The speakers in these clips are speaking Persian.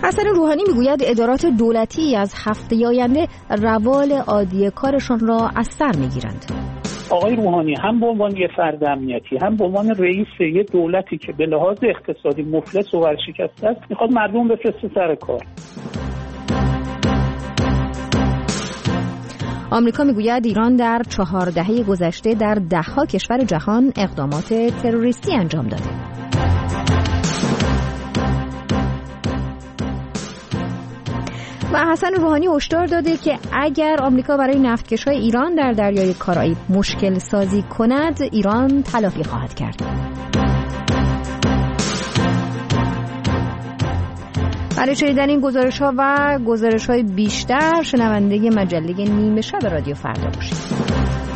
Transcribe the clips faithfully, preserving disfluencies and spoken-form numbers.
حسن روحانی میگوید ادارات دولتی از هفته آینده روال عادی کارشان را از سر میگیرند. آقای روحانی هم به عنوان یه فرد امنیتی، هم به عنوان رئیس یه دولتی که به لحاظ اقتصادی مفلس و ورشکسته است، میخواد مردم بفرسته سر کار. آمریکا میگوید ایران در چهار دهه گذشته در ده‌ها کشور جهان اقدامات تروریستی انجام داده. و حسن روحانی هشدار داده که اگر آمریکا برای نفتکش‌های ایران در دریای کارائیب مشکل سازی کند، ایران تلافی خواهد کرد. برای شنیدن این گزارش‌ها و گزارش‌های بیشتر شنونده مجله نیمه شب رادیو فردا باشید.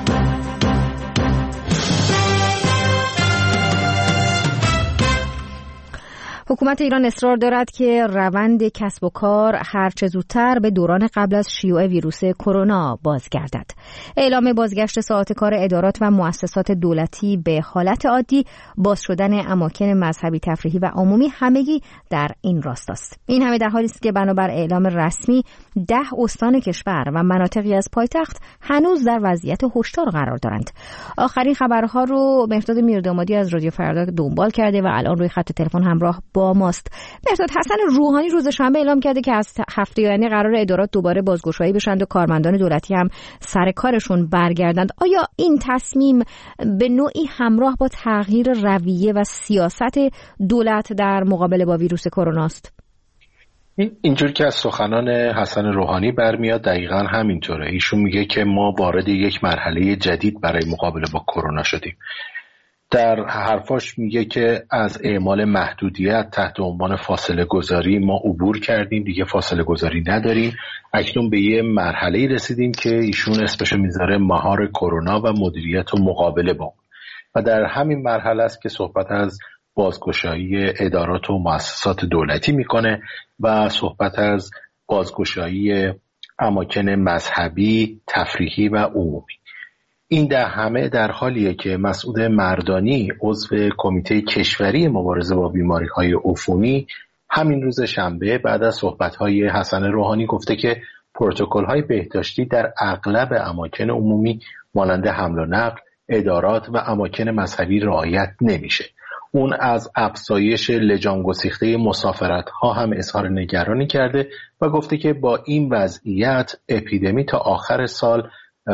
حکومت ایران اصرار دارد که روند کسب و کار هرچه زودتر به دوران قبل از شیوع ویروس کرونا بازگردد. اعلام بازگشت ساعات کار ادارات و مؤسسات دولتی به حالت عادی، باز شدن اماکن مذهبی، تفریحی و عمومی همگی در این راست است. این همه در حالی است که بنابر اعلام رسمی ده استان کشور و مناطقی از پایتخت هنوز در وضعیت هشدار قرار دارند. آخرین خبرها رو مهرداد میردامادی از رادیو فردا دنبال کرده و الان روی خط تلفن همراه با ماست. مهرداد، حسن روحانی روز شنبه اعلام کرده که از هفته آینده قرار ادارات دوباره بازگشایی بشند و کارمندان دولتی هم سر کارشون برگردند. آیا این تصمیم به نوعی همراه با تغییر رویه و سیاست دولت در مقابله با ویروس کرونا است؟ اینجور که از سخنان حسن روحانی برمیاد دقیقاً همینطوره. ایشون میگه که ما وارد یک مرحله جدید برای مقابله با کرونا شدیم. در حرفاش میگه که از اعمال محدودیت تحت عنوان فاصله گذاری ما عبور کردیم، دیگه فاصله گذاری نداریم. اکنون به یه مرحله رسیدیم که ایشون اسمشو میذاره مهار کرونا و مدیریت و مقابله با. و در همین مرحله است که صحبت از بازگشایی ادارات و مؤسسات دولتی میکنه و صحبت از بازگشایی اماکن مذهبی، تفریحی و عمومی. این در همه در حالیه که مسعود مردانی عضو کمیته کشوری مبارزه با بیماری‌های عفونی همین روز شنبه بعد از صحبت‌های حسن روحانی گفته که پروتکل‌های بهداشتی در اغلب اماکن عمومی مانند حمل و نقل، ادارات و اماکن مذهبی رعایت نمیشه. اون از افزایش لجام گسیخته مسافرت‌ها هم اظهار نگرانی کرده و گفته که با این وضعیت اپیدمی تا آخر سال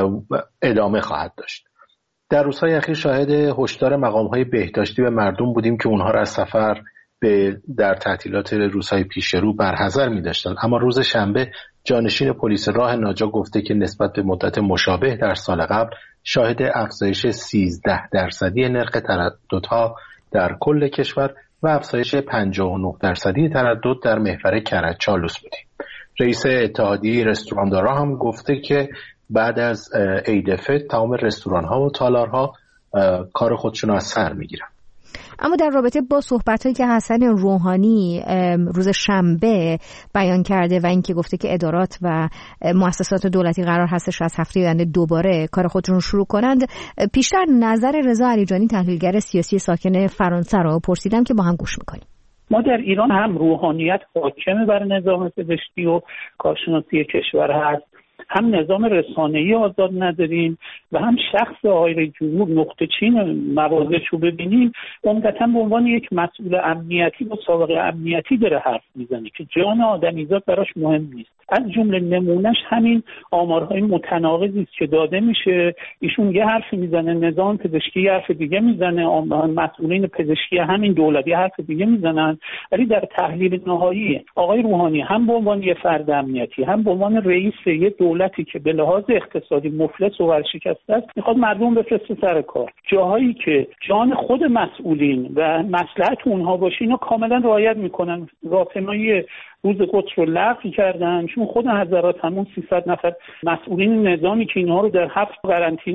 ادامه خواهد داشت. در روزهای اخیر شاهد هشدار مقام‌های بهداشتی به مردم بودیم که اونها را از سفر به در تعطیلات روزهای پیش رو برحذر می‌داشتند، اما روز شنبه جانشین پلیس راه ناجا گفته که نسبت به مدت مشابه در سال قبل شاهد افزایش سیزده درصدی نرخ ترددها در کل کشور و افزایش پنجاه و نه درصدی تردد در محور کرج-چالوس بودیم. رئیس اتحادیه رستوراندارا هم گفته که بعد از عید فطر تمام رستوران‌ها و تالارها کار خودشون رو از سر میگیرن. اما در رابطه با صحبت‌هایی که حسن روحانی روز شنبه بیان کرده و اینکه گفته که ادارات و مؤسسات دولتی قرار هستش از هفته آینده دوباره کار خودشون رو شروع کنند، پیشتر نظر رضا علیجانی تحلیلگر سیاسی ساکن فرانسه رو پرسیدم که با هم گوش می‌کنیم. ما در ایران هم روحانیت حاکم بر نظام پزشکی و کارشناسی کشور هست، هم نظام رسانه‌ای آزاد نداریم و هم شخص آقای رئیس جمهور نقطه چین موازش رو ببینیم عمدتاً به عنوان یک مسئول امنیتی با سابقه امنیتی داره حرف میزنه که جان آدمیزاد براش مهم نیست. از جمله نمونهش همین آمارهای متناقضی است که داده میشه. ایشون یه حرفی میزنه، نظام پزشکی یه حرف دیگه میزنه، مسئولین پزشکی همین دولتی حرف دیگه میزنن، ولی در تحلیل نهایی آقای روحانی هم به عنوان یه فرد امنیتی، هم به عنوان رئیس یه دولتی که به لحاظ اقتصادی مفلس و ورشکسته است، میخواد مردم بفرسته سر کار. جاهایی که جان خود مسئولین و مصلحت اونها باشه اینا کاملا رعایت میکنن. راهپیمایی روز قدس رو لغو کردن، چون خود حضرات همون سیصد نفر مسئولین نظامی که اینها رو در هفت قرنطینه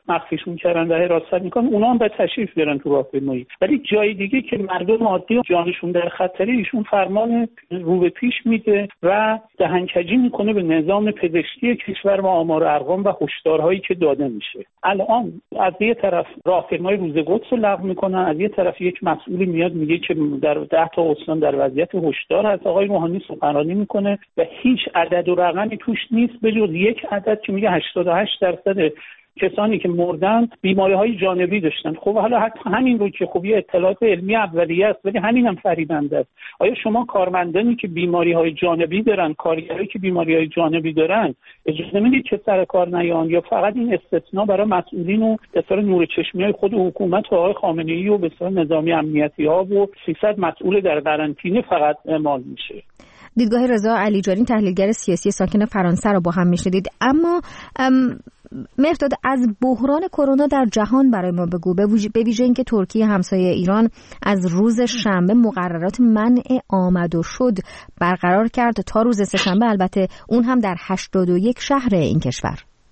مخفیشون کردن و حراست میکنن، اونا هم به تشریف بیارن تو راهپیمایی. ولی جای دیگه که مردم عادی جانشون در خطره، ایشون فرمان رو به پیش میده و دهنکجی میکنه به نظام پزشکی کشور و آمار و ارقام و هشدارهایی که داده میشه. الان از یه طرف راهپیمای روز قدس رو لغو میکنن، از یه طرف یک مسئولی میاد میگه که در ده تا استان در وضعیت هشدار هست. آقای روحانی سخنرانی میکنه و هیچ عدد و رقمی توش نیست به جز یک عدد که میگه هشتاد و هشت درصد کسانی که مردن بیماری‌های جانبی داشتن. خب حالا حتی همین رو که خب یه اطلاعات علمی اولیه است، ولی همین هم فریبنده است. آیا شما کارمندانی که بیماری‌های جانبی دارن، کارگرایی که بیماری‌های جانبی دارن، اجازه میدید که سر کار نیان، یا فقط این استثناء برای مسئولین و به اصطلاح نور چشمی‌های خود حکومت و آقای خامنه‌ای و به اصطلاح نظامی امنیتی‌ها و سیصد مسئول در قرنطینه فقط اعمال میشه؟ دیدگاه رضا علیجانی تحلیلگر سیاسی ساکن فرانسه رو با هم میشنیدید. اما مهرداد، از بحران کرونا در جهان برای ما بگو، به ویژه اینکه ترکیه همسایه ایران از روز شنبه مقررات منع آمد و شد برقرار کرد تا روز سه‌شنبه، البته اون هم در هشتاد و یک شهر این کشور.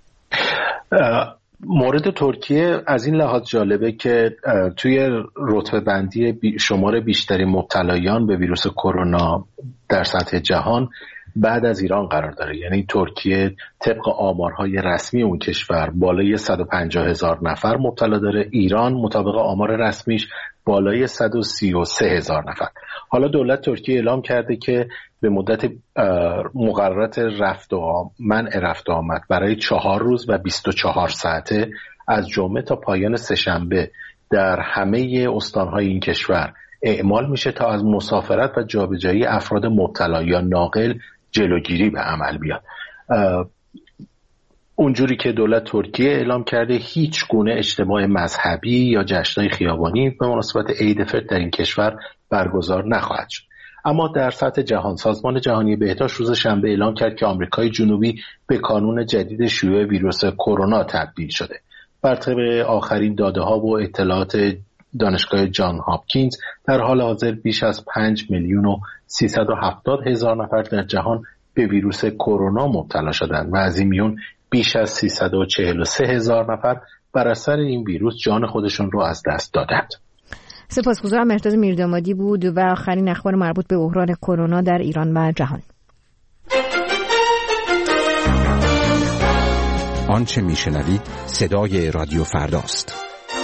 مورد ترکیه از این لحاظ جالبه که توی رتبه بندی شمار بیشتری مبتلایان به ویروس کرونا در سطح جهان بعد از ایران قرار داره. یعنی ترکیه طبق آمارهای رسمی اون کشور بالای صد و پنجاه هزار نفر مبتلا داره، ایران مطابق آمار رسمیش بالای صد و سی و سه هزار نفر. حالا دولت ترکیه اعلام کرده که به مدت مقررات رفت و منع رفت و آمد برای چهار روز و بیست و چهار ساعته از جمعه تا پایان سه‌شنبه در همه استانهای این کشور اعمال میشه تا از مسافرت و جابجایی افراد مبتلا یا ناقل جلوگیری به عمل بیاد. اونجوری که دولت ترکیه اعلام کرده هیچ گونه اجتماع مذهبی یا جشن‌های خیابانی به مناسبت عید فطر در این کشور برگزار نخواهد شد. اما در سطح جهان سازمان جهانی بهداشت روز شنبه اعلام کرد که آمریکای جنوبی به کانون جدید شیوع ویروس کرونا تبدیل شده. بر طبق آخرین داده‌ها و اطلاعات دانشگاه جان هاپکینز در حال حاضر بیش از پنج میلیون و سیصد و هفتاد هزار نفر در جهان به ویروس کرونا مبتلا شدند و از این میون بیش از سیصد و چهل و سه هزار نفر بر اثر این ویروس جان خودشون رو از دست دادند. سپاسگزارم. مهرداد میردامادی بود و آخرین اخبار مربوط به بحران کرونا در ایران و جهان. آنچه میشنوید صدای رادیو فرداست.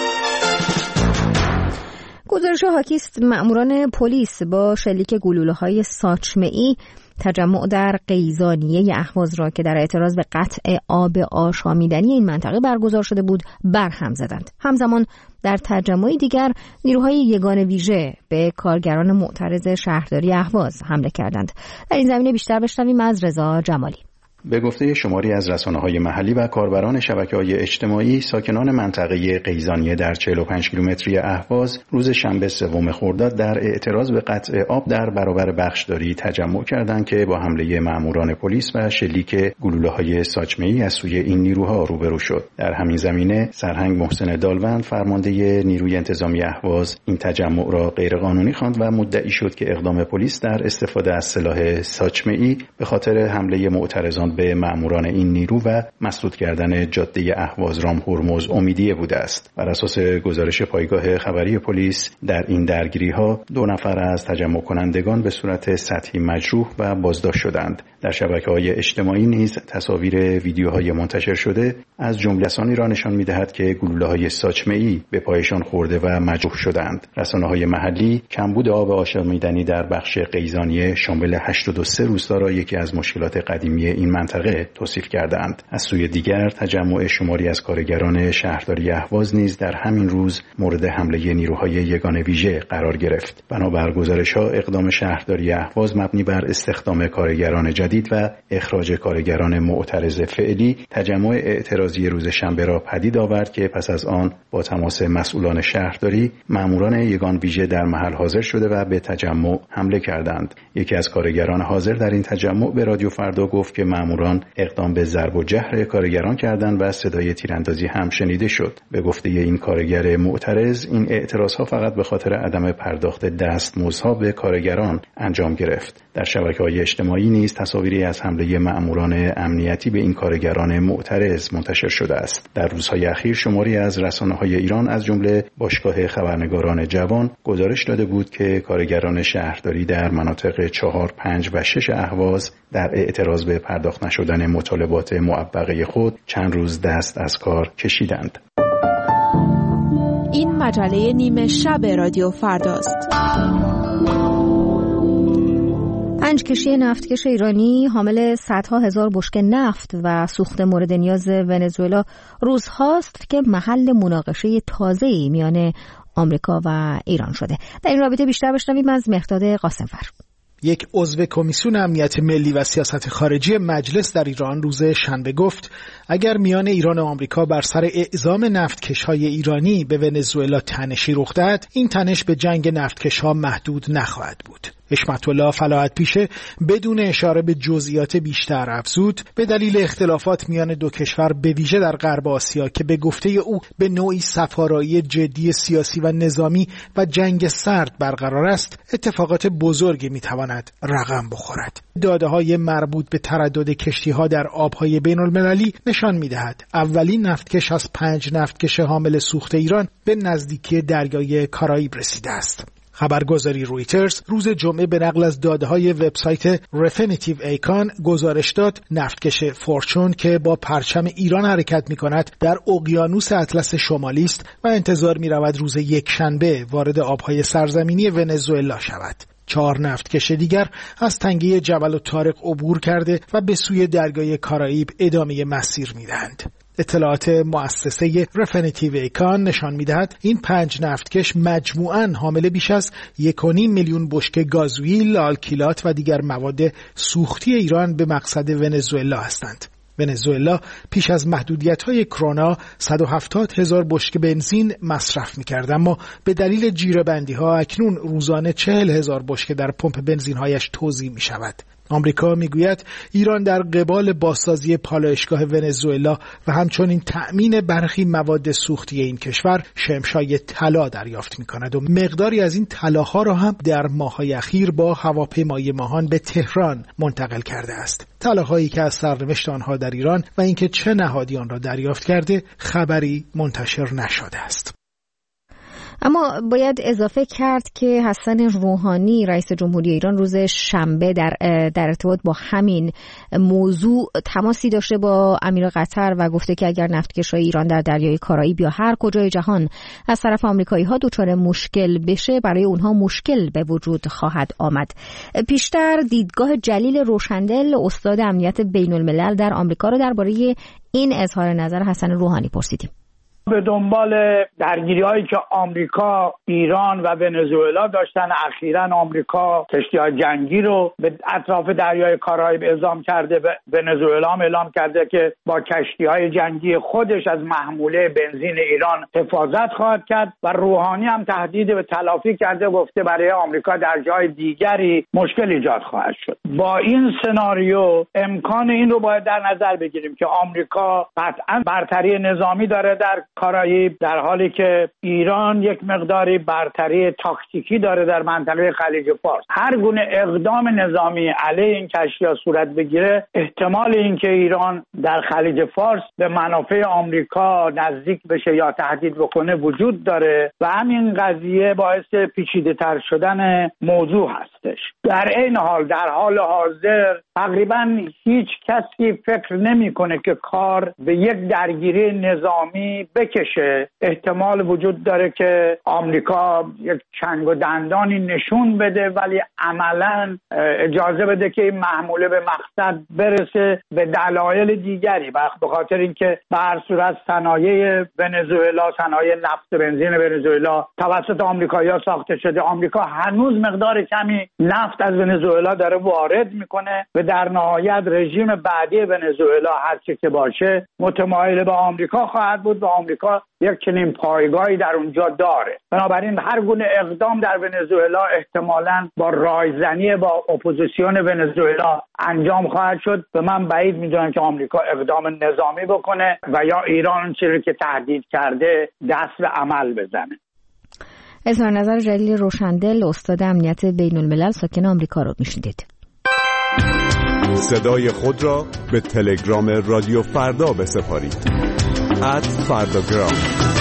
گزارش حاکی است مأموران پلیس با شلیک گلوله‌های ساچمه‌ای تجمع در قیزانیه اهواز را که در اعتراض به قطع آب آشامیدنی این منطقه برگزار شده بود برهم زدند. همزمان در تجمعی دیگر نیروهای یگان ویژه به کارگران معترض شهرداری اهواز حمله کردند. در این زمینه بیشتر بشنویم از رضا جمالی. به گفته شماری از رسانه‌های محلی و کاربران شبکه‌های اجتماعی، ساکنان منطقه قیزانیه در چهل و پنج کیلومتری اهواز روز شنبه سوم خرداد در اعتراض به قطع آب در برابر بخشداری تجمع کردند که با حمله مأموران پلیس و شلیک گلوله‌های ساچمه‌ای از سوی این نیروها روبرو شد. در همین زمینه سرهنگ محسن دالوند، فرمانده نیروی انتظامی اهواز، این تجمع را غیرقانونی خواند و مدعی شد که اقدام پلیس در استفاده از سلاح ساچمه‌ای به خاطر حمله معترضان به مأموران این نیرو و مسدود کردن جاده اهواز رام هرمز امیدیه بوده است. بر اساس گزارش پایگاه خبری پلیس در این درگیری‌ها دو نفر از تجمع کنندگان به صورت سطحی مجروح و بازداشت شدند. در شبکه‌های اجتماعی نیز تصاویر ویدیوهای منتشر شده از جمله کسانی را نشان می‌دهد که گلوله‌های ساچمه‌ای به پایشان خورده و مجروح شدند. رسانه‌های محلی کمبود آب آشامیدنی در بخش قیزانیه شامل هشتاد و سه روستا را یکی از مشکلات قدیمی این منطقه توصیف کردند. از سوی دیگر تجمع شماری از کارگران شهرداری اهواز نیز در همین روز مورد حمله نیروهای یگان ویژه قرار گرفت. بنابر گزارش‌ها اقدام شهرداری اهواز مبنی بر استخدام کارگران جدید و اخراج کارگران معترض فعلی تجمع اعتراضی روز شنبه را پدید آورد که پس از آن با تماس مسئولان شهرداری ماموران یگان ویژه در محل حاضر شده و به تجمع حمله کردند. یکی از کارگران حاضر در این تجمع به رادیو فردا گفت که ماموران مأموران اقدام به ضرب و جرح کارگران کردند و صدای تیراندازی هم شنیده شد. به گفته این کارگر معترض، این اعتراضها فقط به خاطر عدم پرداخت دستمزدها به کارگران انجام گرفت. در شبکه‌های اجتماعی نیز تصاویری از حمله مأموران امنیتی به این کارگران معترض منتشر شده است. در روزهای اخیر شماری از رسانه‌های ایران از جمله باشگاه خبرنگاران جوان گزارش داده بود که کارگران شهرداری در مناطق چهار، پنج و شش اهواز در اعتراض به پرداخت نشدن مطالبات معوقه خود چند روز دست از کار کشیدند. این مجله نیمه شب رادیو فرداست. پنج کشتی نفتکش ایرانی حامل صدها هزار بشکه نفت و سوخت مورد نیاز ونزوئلا روزهاست که محل مناقشه تازه‌ای میان آمریکا و ایران شده. در این رابطه بیشتر بشنویم از مهرداد قاسمفر. یک عضو کمیسیون امنیت ملی و سیاست خارجی مجلس در ایران روز شنبه گفت اگر میان ایران و آمریکا بر سر اعزام نفتکش‌های ایرانی به ونزوئلا تنشی رخ دهد، این تنش به جنگ نفتکش‌ها محدود نخواهد بود. حشمت الله فلاحت پیشه بدون اشاره به جزئیات بیشتر افزود به دلیل اختلافات میان دو کشور به ویژه در غرب آسیا که به گفته او به نوعی صفارایی جدی سیاسی و نظامی و جنگ سرد برقرار است، اتفاقات بزرگی میتواند رقم بخورد. داده‌های مربوط به تردد کشتی‌ها در آب‌های بین‌المللی نشان می‌دهد اولین نفتکش از پنج نفتکش حامل سوخت ایران به نزدیکی دریای کارائیب رسیده است. خبرگزاری رویترز روز جمعه به نقل از داده‌های وبسایت رفینیتیو ایکان گزارش داد نفتکش فورچون که با پرچم ایران حرکت می‌کند در اقیانوس اطلس شمالی است و انتظار می‌رود روز یکشنبه وارد آب‌های سرزمینی ونزوئلا شود. چهار نفتکش دیگر از تنگه جبل الطارق عبور کرده و به سوی دریای کارائیب ادامه مسیر می‌دهند. اطلاعات مؤسسه رفینیتیو ایکان نشان می‌دهد این پنج نفتکش مجموعاً حامل بیش از یک و نیم میلیون بشکه گازوئیل، آلکیلات و دیگر مواد سوختی ایران به مقصد ونزوئلا هستند. ونزوئلا پیش از محدودیت‌های کرونا صد و هفتاد هزار بشکه بنزین مصرف می‌کرد، اما به دلیل جیره‌بندی‌ها اکنون روزانه چهل هزار بشکه در پمپ بنزین‌هایش توزیع می‌شود. آمریکا میگوید ایران در قبال بازسازی پالایشگاه ونزوئلا و همچنین تأمین برخی مواد سوختی این کشور شمشای طلا دریافت می‌کند و مقداری از این طلاها را هم در ماه‌های اخیر با هواپیمای ماهان به تهران منتقل کرده است. طلاهایی که از سرنوشت آنها در ایران و اینکه چه نهادی آن را دریافت کرده خبری منتشر نشده است. اما باید اضافه کرد که حسن روحانی رئیس جمهوری ایران روز شنبه در در ارتباط با همین موضوع تماسی داشته با امیر قطر و گفته که اگر نفتکش‌های ایران در دریای کارائیب یا هر کجای جهان از طرف آمریکایی‌ها دچار مشکل بشه، برای اونها مشکل به وجود خواهد آمد. پیشتر دیدگاه جلیل روشندل استاد امنیت بین‌الملل در آمریکا رو درباره این اظهار نظر حسن روحانی پرسیدیم. به دنبال درگیری‌هایی که آمریکا، ایران و ونزوئلا داشتن، اخیراً آمریکا کشتی‌های جنگی رو به اطراف دریای کارائیب اعزام کرده، ونزوئلا هم اعلام کرده که با کشتی‌های جنگی خودش از محموله بنزین ایران حفاظت خواهد کرد و روحانی هم تهدید به تلافی کرده، گفته برای آمریکا در جای دیگری مشکل ایجاد خواهد شد. با این سناریو امکان این رو باید در نظر بگیریم که آمریکا قطعاً برتری نظامی داره در کارائیب، در حالی که ایران یک مقداری برتری تاکتیکی داره در منطقه خلیج فارس. هر گونه اقدام نظامی علیه این کشتی‌ها صورت بگیره، احتمال اینکه ایران در خلیج فارس به منافع آمریکا نزدیک بشه یا تهدید بکنه وجود داره و همین قضیه باعث پیچیده‌تر شدن موضوع هستش. در این حال در حال حاضر تقریبا هیچ کسی فکر نمی‌کنه که کار به یک درگیری نظامی بکشه. احتمال وجود داره که آمریکا یک چنگ و دندانی نشون بده ولی عملاً اجازه بده که این محموله به مقصد برسه به دلایل دیگری، به خاطر اینکه به هر صورت صنایع ونزوئلا، صنایع نفت بنزین ونزوئلا توسط آمریکایی‌ها ساخته شده. آمریکا هنوز مقدار کمی نفت از ونزوئلا داره وارد میکنه و در نهایت رژیم بعدی ونزوئلا هر چه که باشه متمایل به آمریکا خواهد بود و آمریکا آمریکا یک چنین پایگاهی در اونجا داره. بنابراین هر گونه اقدام در ونزوئلا احتمالاً با رایزنی با اپوزیسیون ونزوئلا انجام خواهد شد و من بعید می‌دونم که آمریکا اقدام نظامی بکنه و یا ایران چیزی که تهدید کرده دست به عمل بزنه. اظهار نظر جلیل روشندل، استاد امنیت بین الملل ساکن آمریکا رو میشنیدید. صدای خود را به تلگرام رادیو فردا بسپارید. ات فرداگرام.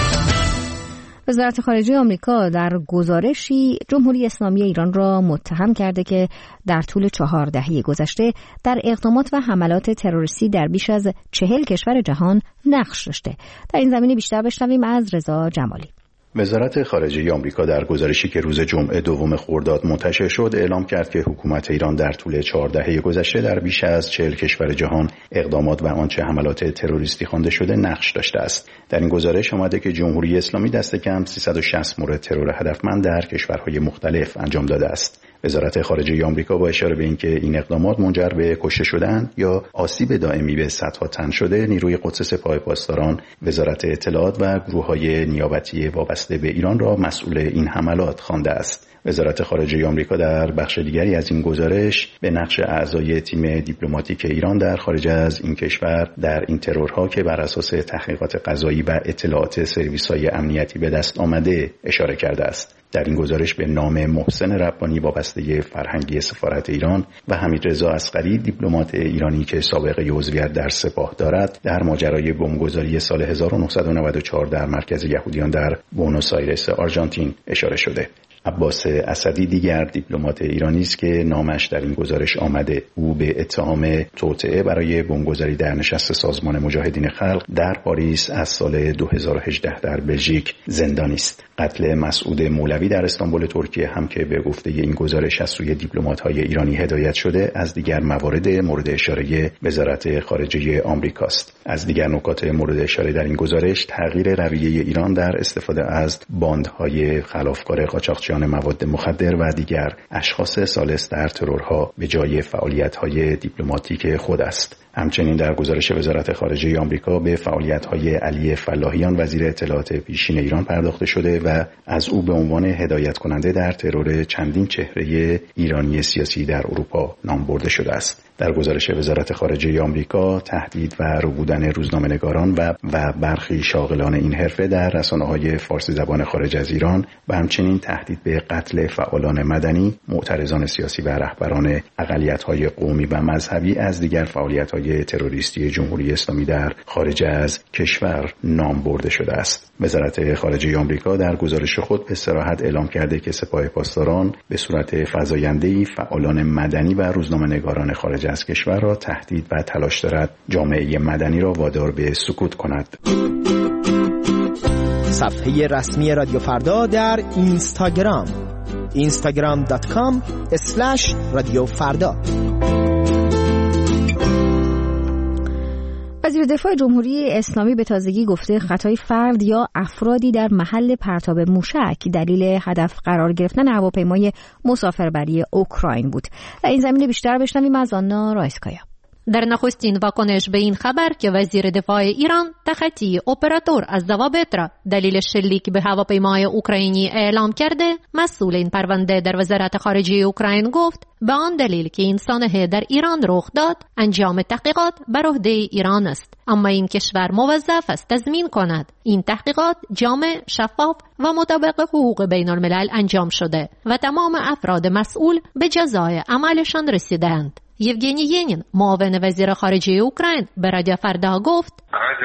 وزارت خارجه آمریکا در گزارشی جمهوری اسلامی ایران را متهم کرده که در طول چهار دهه گذشته در اقدامات و حملات تروریستی در بیش از چهل کشور جهان نقش داشته. در این زمینه بیشتر بشنویم از رضا جمالی. وزارت خارجه آمریکا در گزارشی که روز جمعه دوم خرداد منتشر شد اعلام کرد که حکومت ایران در طول چهار دهه گذشته در بیش از چهل کشور جهان اقدامات و آنچه حملات تروریستی خوانده شده نقش داشته است. در این گزارش آمده که جمهوری اسلامی دست کم سیصد و شصت مورد ترور هدفمند در کشورهای مختلف انجام داده است. وزارت خارجه آمریکا با اشاره به اینکه این اقدامات منجر به کشته شدن یا آسیب دائمی به صدها تن شده، نیروی قدس سپاه پاسداران، وزارت اطلاعات و گروه‌های نیابتی وابسته به ایران را مسئول این حملات خوانده است. وزارت خارجه آمریکا در بخش دیگری از این گزارش به نقش اعضای تیم دیپلماتیک ایران در خارج از این کشور در این ترورها که بر اساس تحقیقات قضایی و اطلاعات سرویس‌های امنیتی به دست آمده اشاره کرده است. در این گزارش به نام محسن ربانی وابسته فرهنگی سفارت ایران و حمیدرضا اصغری دیپلمات ایرانی که سابقه عضویت در سپاه دارد در ماجرای بمبگذاری سال هزار و نهصد و نود و چهار در مرکز یهودیان در بوئنوس آیرس آرژانتین اشاره شده. عباس اسدی دیگر دیپلمات ایرانی است که نامش در این گزارش آمده. او به اتهام توطئه برای بمبگذاری در نشست سازمان مجاهدین خلق در پاریس از سال دو هزار و هجده در بلژیک زندانی است. قتل مسعود مولوی در استانبول ترکیه هم که به گفته این گزارش از سوی دیپلمات‌های ایرانی هدایت شده از دیگر موارد مورد اشاره وزارت خارجه آمریکاست. از دیگر نکات مورد اشاره در این گزارش تغییر رویه ایران در استفاده از باندهای خلافکار قاچاقچیان مواد مخدر و دیگر اشخاص ثالث در ترورها به جای فعالیت‌های دیپلماتیک خود است. همچنین در گزارش وزارت خارجه آمریکا به فعالیت‌های علی فلاحیان وزیر اطلاعات پیشین ایران پرداخته شده و از او به عنوان هدایت کننده در ترور چندین چهره ایرانی سیاسی در اروپا نام برده شده است. در گزارش وزارت خارجه آمریکا تهدید و ربودن روزنامه‌نگاران و و برخی شاغلان این حرفه در رسانه‌های فارسی زبان خارج از ایران و همچنین تهدید به قتل فعالان مدنی، معترضان سیاسی و رهبران اقلیت‌های قومی و مذهبی از دیگر فعالیت‌های تروریستی جمهوری اسلامی در خارج از کشور نام برده شده است. وزارت خارجه آمریکا در گزارش خود به صراحت اعلام کرده که سپاه پاسداران به صورت فزاینده‌ای فعالان مدنی و روزنامه‌نگاران خارج از کشور را تهدید و تلاش دارد جامعه مدنی را وادار به سکوت کند. صفحه رسمی رادیو فردا در اینستاگرام اینستاگرام دات کام اسلش رادیو فردا. وزیر دفاع جمهوری اسلامی به تازگی گفته خطای فرد یا افرادی در محل پرتاب موشک دلیل هدف قرار گرفتن هواپیمای مسافربری اوکراین بود. در این زمینه بیشتر بشنویم از آنا رایسکایا. در نخستین واکنش به این خبر که وزیر دفاع ایران تخطی اپراتور از ضوابط را دلیل شلیک به هواپیمای اوکراینی اعلام کرده، مسئول این پرونده در وزارت خارجه اوکراین گفت به آن دلیل که این سانحه در ایران رخ داد انجام تحقیقات بر عهده ایران است، اما این کشور موظف است تضمین کند این تحقیقات جامع، شفاف و مطابق حقوق بین الملل انجام شده و تمام افراد مسئول به جزای عملشان رسیدند. یوگنی ینین، معاون وزیر خارجه اوکراین، به رادیو فردا گفت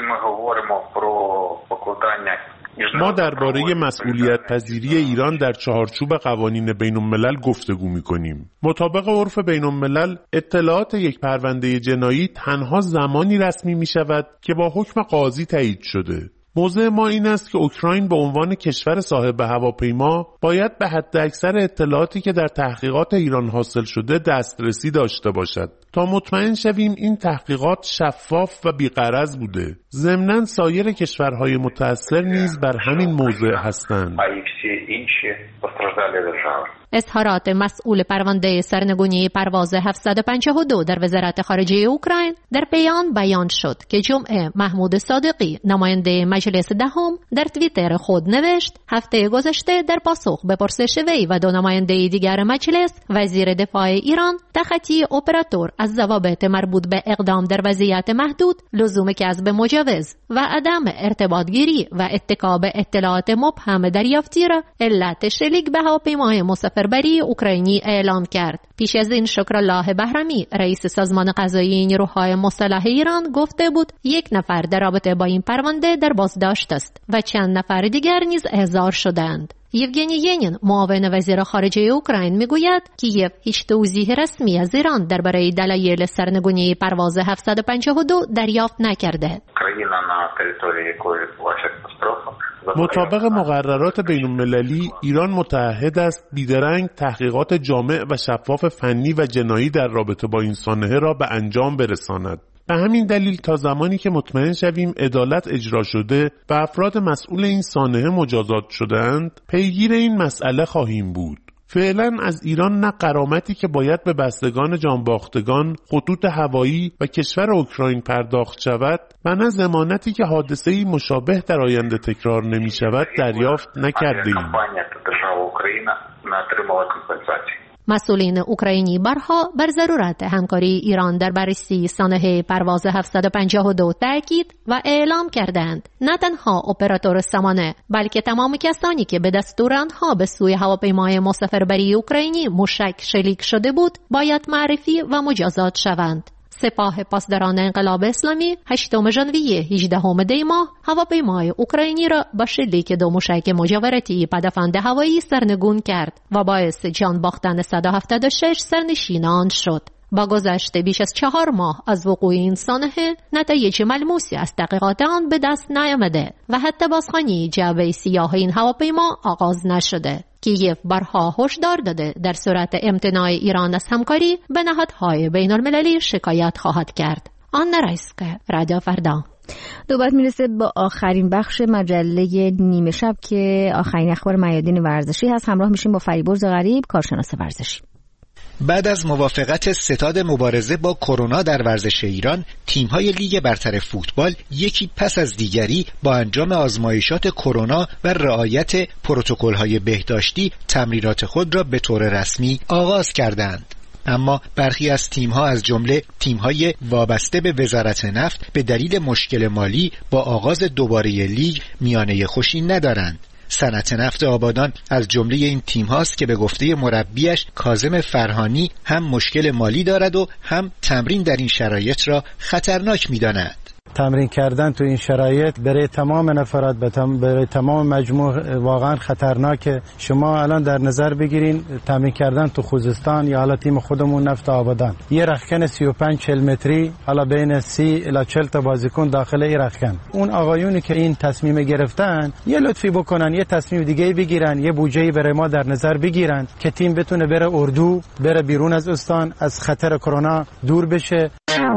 ما درباره مسئولیت پذیری ایران در چارچوب قوانین بین الملل گفتگو می‌کنیم. مطابق عرف بین الملل اطلاعات یک پرونده جنایی تنها زمانی رسمی می‌شود که با حکم قاضی تایید شده. موضوع ما این است که اوکراین به عنوان کشور صاحب هواپیما باید به حد اکثر اطلاعاتی که در تحقیقات ایران حاصل شده دسترسی داشته باشد تا مطمئن شویم این تحقیقات شفاف و بی‌غرض بوده. ضمناً سایر کشورهای متأثر نیز بر همین موضوع هستند. اظهارات مسئول پرونده سرنگونی پرواز هفتصد و پنجاه و دو در وزارت خارجه اوکراین در بیان بیان شد که جمعه محمود صادقی نماینده مجلس دهم در توییتر خود نوشت هفته گذشته در پاسخ به پرسش وی و دو نماینده دیگر مجلس وزیر دفاع ایران تخطی اپراتور از ضوابط مربوط به اقدام در وضعیت محدود، لزوم کسب مجوز و عدم ارتباط گیری و اتکا به اطلاعات مبهم دریافتی را علت شلیک به هواپیمای مسافربری اوکراینی اعلام کرد. پیش از این شکرالله بهرمی رئیس سازمان قضایی نیروهای مسلح ایران گفته بود یک نفر در رابطه با این پرونده در بازداشت است و چند نفر دیگر نیز احضار شدند. یوگنی ینین معاون وزیر خارجه اوکراین میگوید کیف هیچ توضیح رسمی از ایران درباره دلایل سرنگونی پرواز هفتصد و پنجاه و دو دریافت نکرده. مطابق مقررات بین‌المللی ایران متعهد است بیدرنگ تحقیقات جامع و شفاف فنی و جنایی در رابطه با این سانحه را به انجام برساند. به همین دلیل تا زمانی که مطمئن شویم عدالت اجرا شده و افراد مسئول این سانحه مجازات شدند، پیگیر این مسئله خواهیم بود. فعلا از ایران نه غرامتی که باید به بستگان جانباختگان، خطوط هوایی و کشور اوکراین پرداخت شود و نه ضمانتی که حادثه‌ای مشابه در آینده تکرار نمی شود دریافت نکرده‌ایم. مسئولین اوکراینی برها بر ضرورت همکاری ایران در بررسی سانحه پرواز هفتصد و پنجاه و دو تاکید و اعلام کردند نه تنها اپراتور سامانه بلکه تمام کسانی که به دستور آنها به سوی هواپیمای مسافربری اوکراینی موشک شلیک شده بود باید معرفی و مجازات شوند. سپاه پاسداران انقلاب اسلامی هشتم ژانویه هجدهم دی ماه هواپیمای اوکراینی را با شلیک دو موشک مجاورتی پدافند هوایی سرنگون کرد و باعث جان باختن صد و هفتاد و شش سرنشین آن شد. با گذشت بیش از چهار ماه از وقوع این سانحه نتایج ملموسی از تحقیقات آن به دست نیامده و حتی بازخوانی جعبه سیاه این هواپیما آغاز نشده. کیف بارها هشدار داده در صورت امتناع ایران از همکاری به نهادهای بین المللی شکایت خواهد کرد. آن رایسک، رادیو فردا. دوباره میرسه با آخرین بخش مجله نیمه شب که آخرین اخبار میادین ورزشی هست. همراه میشیم با فریبرز غریب، کارشناس ورزشی. بعد از موافقت ستاد مبارزه با کرونا در ورزش ایران، تیم‌های لیگ برتر فوتبال یکی پس از دیگری با انجام آزمایشات کرونا و رعایت پروتکل‌های بهداشتی تمرینات خود را به طور رسمی آغاز کردند. اما برخی از تیم‌ها از جمله تیم‌های وابسته به وزارت نفت به دلیل مشکل مالی با آغاز دوباره لیگ میانه خوشی ندارند. صنعت نفت آبادان از جمله این تیم هاست که به گفته مربیش کاظم فرهانی هم مشکل مالی دارد و هم تمرین در این شرایط را خطرناک می‌داند. تمرین کردن تو این شرایط برای تمام نفرات برای تمام مجموع واقعا خطرناکه. شما الان در نظر بگیرین تمرین کردن تو خوزستان یا حالا تیم خودمون نفت آبادان، یه رختکن سی و پنج چهل متری، حالا بین سی الی چهل تا بازیکن داخل این رختکن. اون آقایونی که این تصمیم گرفتن یه لطفی بکنن یه تصمیم دیگه بگیرن، یه بودجه برای ما در نظر بگیرن که تیم بتونه بره اردو، بره بیرون از استان، از خطر کرونا دور بشه.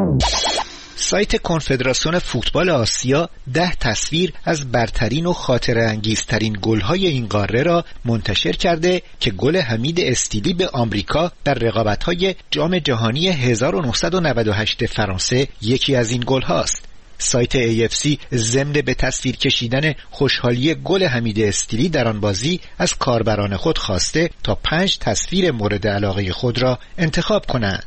سایت کنفدراسیون فوتبال آسیا ده تصویر از برترین و خاطره انگیزترین گل‌های این قاره را منتشر کرده که گل حمید استیلی به آمریکا در رقابت‌های جام جهانی هزار و نهصد و نود و هشت فرانسه یکی از این گل‌هاست. سایت ای اف سی ضمن به تصویر کشیدن خوشحالی گل حمید استیلی در آن بازی از کاربران خود خواسته تا پنج تصویر مورد علاقه خود را انتخاب کنند.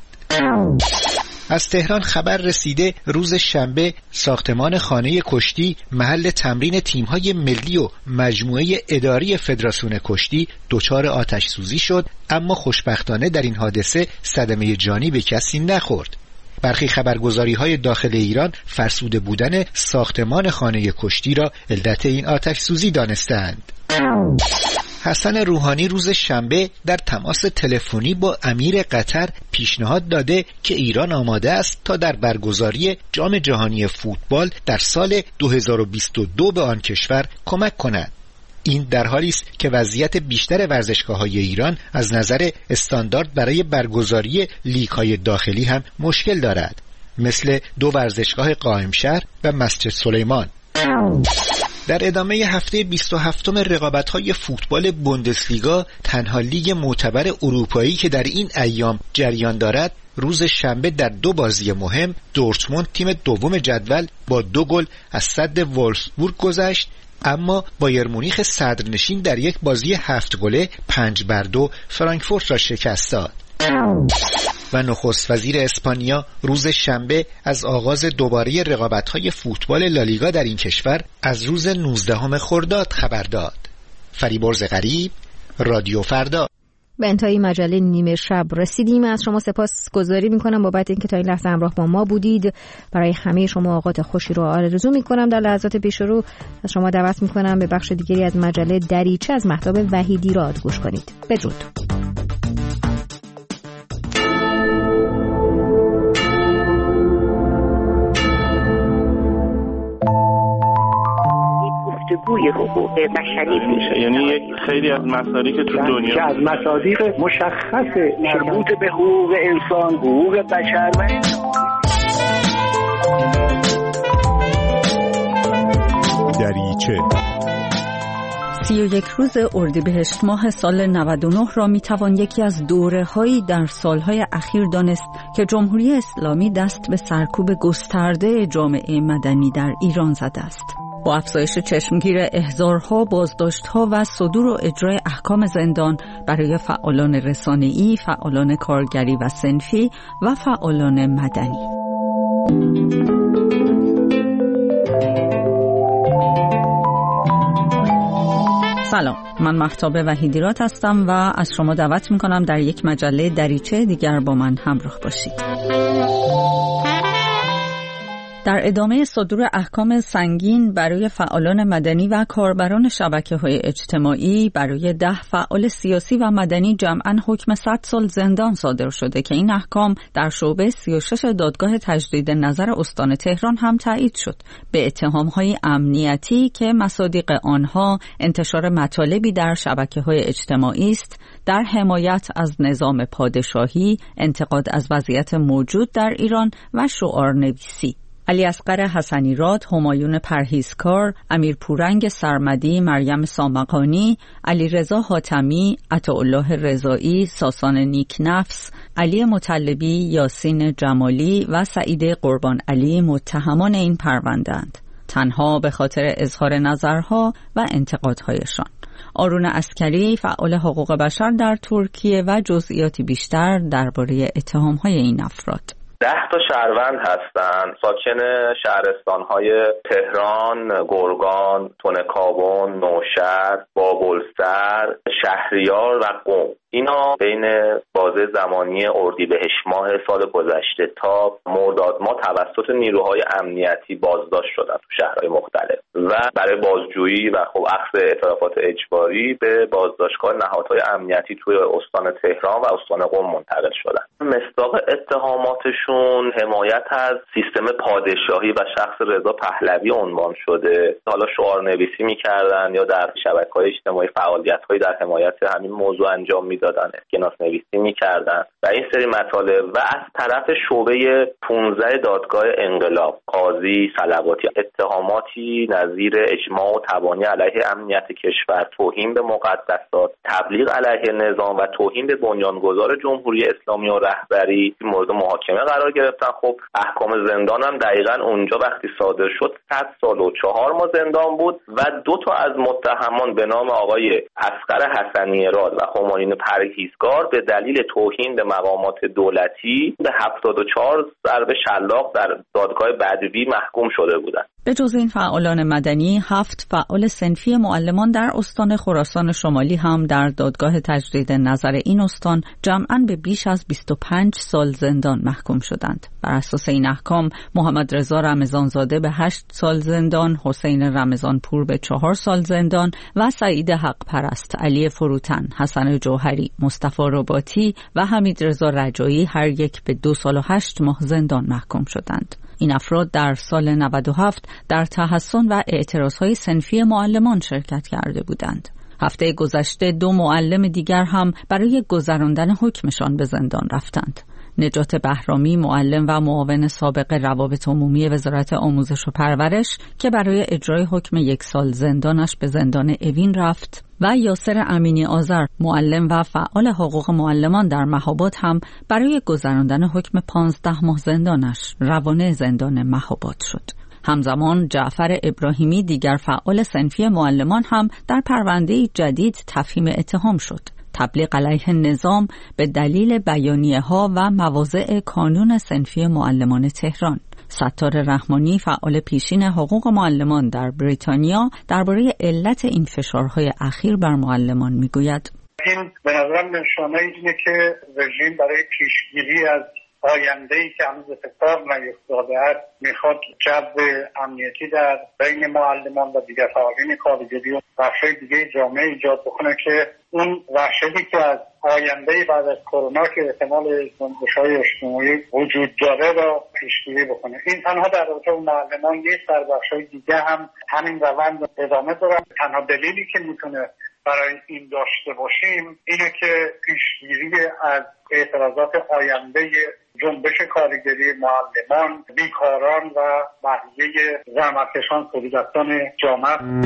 از تهران خبر رسیده روز شنبه ساختمان خانه کشتی محل تمرین تیم‌های ملی و مجموعه اداری فدراسیون کشتی دچار آتش سوزی شد، اما خوشبختانه در این حادثه صدمه جانی به کسی نخورد. برخی خبرگزاری‌های داخل ایران فرسوده بودن ساختمان خانه کشتی را علت این آتش سوزی دانستند. حسن روحانی روز شنبه در تماس تلفنی با امیر قطر پیشنهاد داده که ایران آماده است تا در برگزاری جام جهانی فوتبال در سال دو هزار و بیست و دو به آن کشور کمک کند. این در حالی است که وضعیت بیشتر ورزشگاه‌های ایران از نظر استاندارد برای برگزاری لیگ‌های داخلی هم مشکل دارد، مثل دو ورزشگاه قائمشهر و مسجد سلیمان. در ادامه هفته بیست و هفتم رقابت‌های فوتبال بوندسلیگا، تنها لیگ معتبر اروپایی که در این ایام جریان دارد، روز شنبه در دو بازی مهم دورتموند تیم دوم جدول با دو گل از سد وولفسبورگ گذشت، اما بایر مونیخ صدرنشین در یک بازی هفت گله پنج بر دو فرانکفورت را شکست داد. و نخست وزیر اسپانیا روز شنبه از آغاز دوباره رقابت‌های فوتبال لالیگا در این کشور از روز نوزدهم خرداد خبر داد. فریبرز غریب، رادیو فردا. به انتهای مجله نیمه شب رسیدیم. از شما سپاسگزاری میکنم بابت اینکه تا این لحظه همراه با ما بودید. برای همه شما اوقات خوشی رو آرزو میکنم. در لحظات پیش رو از شما دعوت میکنم به بخش دیگری از مجله دریچه از مهتاب وحیدی راد گوش کنید. بدرود. گوی حقوق بشری میشه، یعنی یک خیلی از مصادیق که تو دنیا از مصادیق مشخص مربوط به حقوق انسان، حقوق بشر و دریچه. سی و یک روز اردیبهشت ماه سال نود و نه را میتوان یکی از دوره‌هایی در سالهای اخیر دانست که جمهوری اسلامی دست به سرکوب گسترده جامعه مدنی در ایران زده است. با افزایش چشمگیر احضارها، بازداشتها و صدور و اجرای احکام زندان برای فعالان رسانه‌ای، فعالان کارگری و صنفی و فعالان مدنی. سلام، من مهتاب وحیدی راد هستم و از شما دعوت می‌کنم در یک مجله دریچه دیگر با من همراه باشید. در ادامه صدور احکام سنگین برای فعالان مدنی و کاربران شبکه‌های اجتماعی، برای ده فعال سیاسی و مدنی جمعاً حکم صد سال زندان صادر شده که این احکام در شعبه سی و شش دادگاه تجدید نظر استان تهران هم تایید شد، به اتهام‌های امنیتی که مصادیق آنها انتشار مطالبی در شبکه‌های اجتماعی است، در حمایت از نظام پادشاهی، انتقاد از وضعیت موجود در ایران و شعار نویسی. علی اصغر حسنی راد، همایون پرهیزکار، امیر پورنگ سرمدی، مریم سامقانی، علی رضا حاتمی، عطاالله رضایی، ساسان نیکنفس، علی مطلبی، یاسین جمالی و سعید قربان علی متهمان این پرونده‌اند، تنها به خاطر اظهار نظرها و انتقادهایشان. آرون عسکری، فعال حقوق بشر در ترکیه و جزئیاتی بیشتر درباره اتهام‌های این افراد. ده تا شهروند هستن، ساکن شهرستان‌های تهران، گرگان، تونکابون، نوشهر، بابلسر، شهریار و قم. اینا بین بازه زمانی اردیبهشت ماه سال گذشته تا مرداد ماه توسط نیروهای امنیتی بازداشت شدن تو شهرهای مختلف و برای بازجویی و خب اخذ اعترافات اجباری به بازداشتگاه نهادهای امنیتی توی استان تهران و استان قم منتقل شدن. مصداق اتهاماتشون حمایت از سیستم پادشاهی و شخص رضا پهلوی عنوان شده. حالا شعار نویسی می‌کردن یا در شبکه‌های اجتماعی فعالیت‌هایی در حمایت همین موضوع انجام می‌دادن، اسکناس نویسی می‌کردن و این سری مطالب. و از طرف شعبه پانزده دادگاه انقلاب، قاضی صلواتی اتهاماتی نظیر اجماع و تبانی علیه امنیت کشور، توهین به مقدسات، تبلیغ علیه نظام و توهین به بنیانگذار جمهوری اسلامی و رهبری مورد محاکمه قرار گرفتن. خب احکام زندان هم دقیقاً اونجا وقتی صادر شد صد سال و چهار ماه زندان بود و دو تا از متهمان به نام آقای اصغر حسنی راد و همایون پرهیزکار به دلیل توهین به مقامات دولتی به هفتاد و چهار ضربه شلاق در دادگاه بدوی محکوم شده بودند. به جز این فعالان مدنی، هفت فعال صنفی معلمان در استان خراسان شمالی هم در دادگاه تجدید نظر این استان جمعاً به بیش از بیست و پنج سال زندان محکوم شدند. بر اساس این احکام محمد رضا رمضانزاده به هشت سال زندان، حسین رمضانپور به چهار سال زندان و سعید حق پرست، علی فروتن، حسن جوهری اسماعیلی، مصطفی رباطی و حمید رضا رجایی هر یک به دو سال و هشت ماه زندان محکوم شدند. این افراد در سال نود و هفت در تحصن و اعتراضهای صنفی معلمان شرکت کرده بودند. هفته گذشته دو معلم دیگر هم برای گذراندن حکمشان به زندان رفتند. نجات بهرامی، معلم و معاون سابق روابط عمومی وزارت آموزش و پرورش که برای اجرای حکم یک سال زندانش به زندان اوین رفت، و یاسر امینی آذر، معلم و فعال حقوق معلمان در مهاباد هم برای گذراندن حکم پانزده ماه زندانش روانه زندان مهاباد شد. همزمان جعفر ابراهیمی، دیگر فعال صنفی معلمان، هم در پرونده جدید تفهیم اتهام شد: تبلیغ علیه نظام به دلیل بیانیه‌ها و مواضع کانون صنفی معلمان تهران. ستار رحمانی، فعال پیشین حقوق معلمان در بریتانیا، درباره علت این فشارهای اخیر بر معلمان میگوید: این به نظرم نشانه اینه که رژیم برای پیشگیری از آینده‌ای که هنوز اتفاق نیفتاده است میخواد جو امنیتی در بین معلمان و دیگر فعالین کارگری و بخش‌های دیگه جامعه ایجاد بکنه که اون وحشتی که از آینده بعد از کرونا که احتمال جنبش‌های اجتماعی وجود داره را پیشگیری بکنه. این تنها در رابطه با معلمان نیست، در بخش‌های دیگه هم همین روند ادامه داره. تنها دلیلی که میتونه برای این داشته باشیم اینه که پیشگیری از اعتراضات آینده جنبش کارگری معلمان، بیکاران و بقیه زحمتکشان تولیدستان جامعه.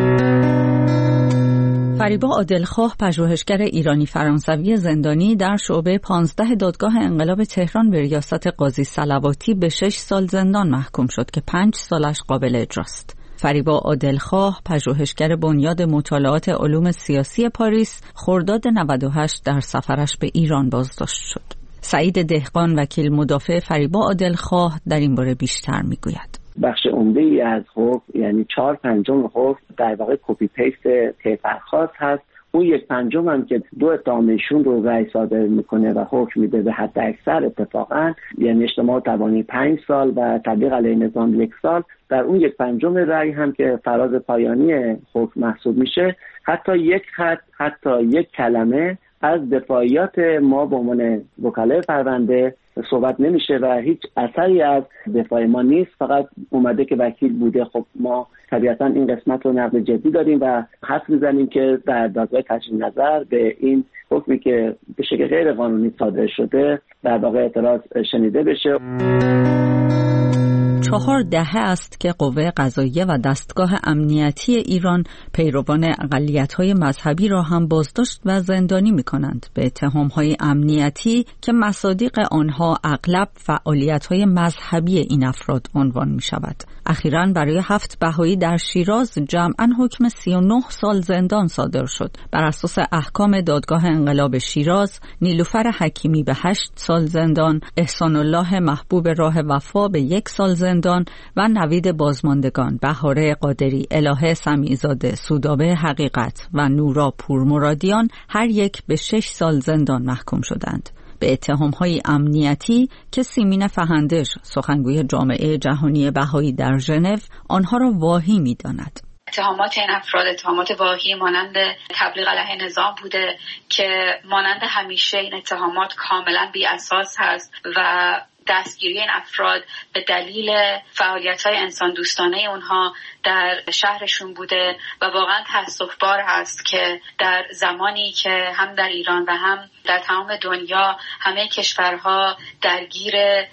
فریبا عادلخواه، پژوهشگر ایرانی فرانسوی زندانی در شعبه پانزده دادگاه انقلاب تهران به ریاست قاضی صلواتی به شش سال زندان محکوم شد که پنج سالش قابل اجراست. فریبا عادلخواه، پژوهشگر بنیاد مطالعات علوم سیاسی پاریس، خرداد نود و هشت در سفرش به ایران بازداشت شد. سعید دهقان، وکیل مدافع فریبا عادلخواه، در این باره بیشتر میگوید. بخش عمده ای از حکم، یعنی چهار پنجم حکم، در واقع کپی پیست پیپرخواست هست. اون یک پنجم هم که دو اتهامشون رو رأی صادر میکنه و حکم میده به حد اکثر اتفاقا، یعنی اجتماع توانی پنج سال و تبلیغ علیه نظام یک سال، در اون یک پنجم رأی هم که فراز پایانی حکم محسوب میشه، حتی یک خط، حتی یک کلمه از دفاعیات ما به عنوان وکلای پرونده صحبت نمیشه و هیچ اثری از دفاع ما نیست، فقط اومده که وکیل بوده. خب ما طبیعتا این قسمت رو نقد جدی داریم و حس میزنیم که در دادگاه تجدید نظر به این حکمی که به شکل غیر قانونی صادر شده در واقع اعتراض شنیده بشه. چهار دهه است که قوه قضاییه و دستگاه امنیتی ایران پیروان اقلیت‌های مذهبی را هم بازداشت و زندانی می‌کنند به اتهام‌های امنیتی که مصادیق آنها اغلب فعالیت‌های مذهبی این افراد عنوان می‌شود. اخیراً برای هفت بهایی در شیراز جمعاً حکم سی و نه سال زندان صادر شد. بر اساس احکام دادگاه انقلاب شیراز، نیلوفر حکیمی به هشت سال زندان، احسان الله محبوب راه وفا به یک سال زندان و نوید بازماندگان، بهاره قادری، الهه سمیع‌زاده، سودابه حقیقت و نورا پورمرادیان هر یک به شش سال زندان محکوم شدند به اتهام‌های امنیتی که سیمین فهندش، سخنگوی جامعه جهانی بهایی در ژنو، آنها را واهی می‌داند. اتهامات این افراد اتهامات واهی مانند تبلیغ علیه نظام بوده که مانند همیشه این اتهامات کاملا بی اساس هست و دستگیری این افراد به دلیل فعالیت‌های انسان دوستانه اونها در شهرشون بوده و واقعا تأسف‌بار هست که در زمانی که هم در ایران و هم در تمام دنیا همه کشورها درگیر